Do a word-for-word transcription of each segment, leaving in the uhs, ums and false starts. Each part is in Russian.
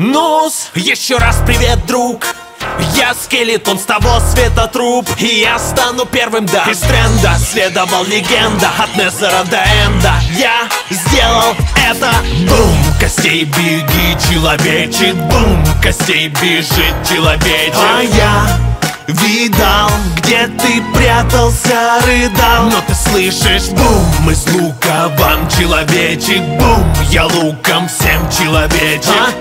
Ну-с, еще раз привет, друг. Я скелетон с того света труп, и я стану первым, да. Из тренда следовал легенда, от Незера до Энда. Я сделал это. Бум, костей беги, человечек. Бум, костей бежит человечек. А я видал, где ты прятался, рыдал. Но ты слышишь, бум, из лука вам, человечек. Бум, я луком всем, человечек. А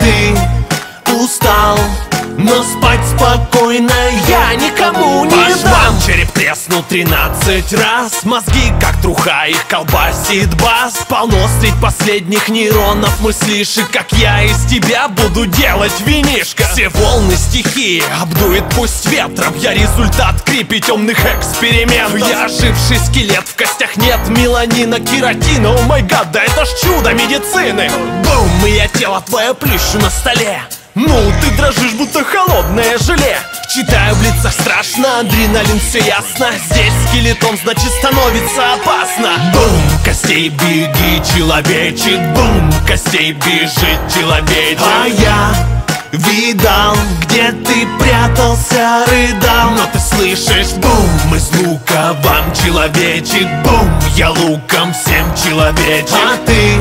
ты устал, но спать спокойно я никому не По дам. Череп треснул тринадцать раз, мозги как труха, их колбасит бас. Полно средь последних нейронов мыслишь, и как я из тебя буду делать винишко. Все волны стихии обдует пусть ветром, я результат крипи темных экспериментов. Я оживший скелет, в костях нет меланина, кератина. О май гад, да это ж чудо медицины. Бум, и я тело твое плющу на столе. Ну, ты дрожишь, будто холодное желе. Читаю в лицах страшно, адреналин, все ясно. Здесь скелетон, значит становится опасно. Бум, костей беги, человечек. Бум, костей бежит человечек. А я видал, где ты прятался, рыдал. Но ты слышишь, бум, из лука вам, человечек. Бум, я луком всем, человечек. А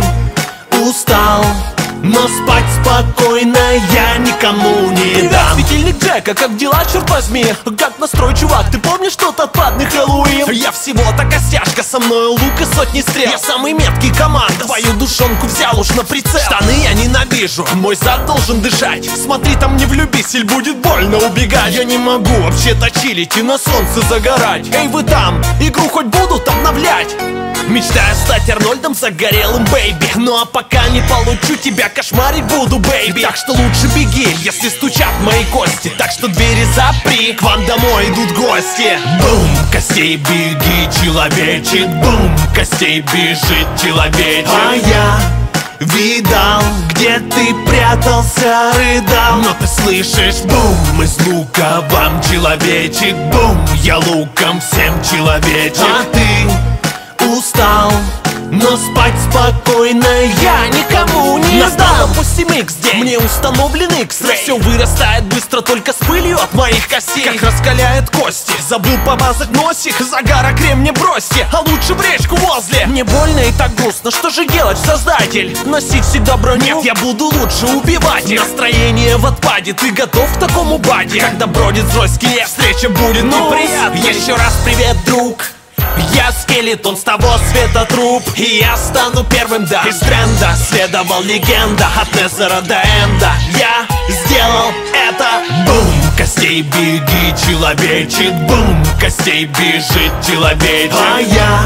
ты устал, но спать спокойно я никому не Привет, дам. Светильник Джека, как дела, черт возьми? Как настрой, чувак, ты помнишь тот отпадный Хэллоуин? Я всего-то костяшка, со мной лук и сотни стрел. Я самый меткий команда, твою душонку взял уж на прицел. Штаны я ненавижу, мой зад должен дышать. Смотри, там не влюбись, или будет больно убегать. Я не могу вообще-то чилить и на солнце загорать. Эй, вы там, игру хоть будут обновлять? Мечтаю стать Арнольдом загорелым, бэйби. Ну а пока не получу тебя, кошмарить буду, бэйби. Так что лучше беги, если стучат мои кости. Так что двери запри, к вам домой идут гости. Бум, костей беги, человечек. Бум, костей бежит человечек. А я видал, где ты прятался, рыдал. Но ты слышишь, бум, из лука вам, человечек. Бум, я луком всем, человечек. А ты устал, но спать спокойно я никому не Настал дам. Допустим, икс день, мне установлен X-Ray. Все вырастает быстро только с пылью от моих костей. Как раскаляет кости, забыл помазать носик. Загара крем не бросьте, а лучше в речку возле. Мне больно и так грустно, что же делать, создатель? Носить всегда броню? Нет, я буду лучше убивать. Настроение в отпаде, ты готов к такому баде? Когда бродит злой скелет, встреча будет ну, неприятной. Еще раз привет, друг. Я скелетон с того света труп, и я стану первым, да. Из тренда следовал легенда, от Незера до Энда. Я сделал это. Бум, костей беги, человечек. Бум, костей бежит человечек. А я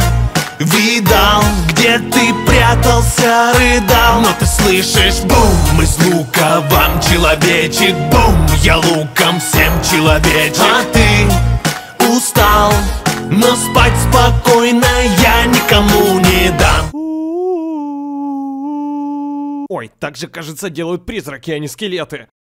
видал, где ты прятался, рыдал. Но ты слышишь, бум, из лука вам, человечек. Бум, я луком всем, человечек. А ты устал, но спать спокойно я никому не дам. Ой, так же, кажется, делают призраки, а не скелеты.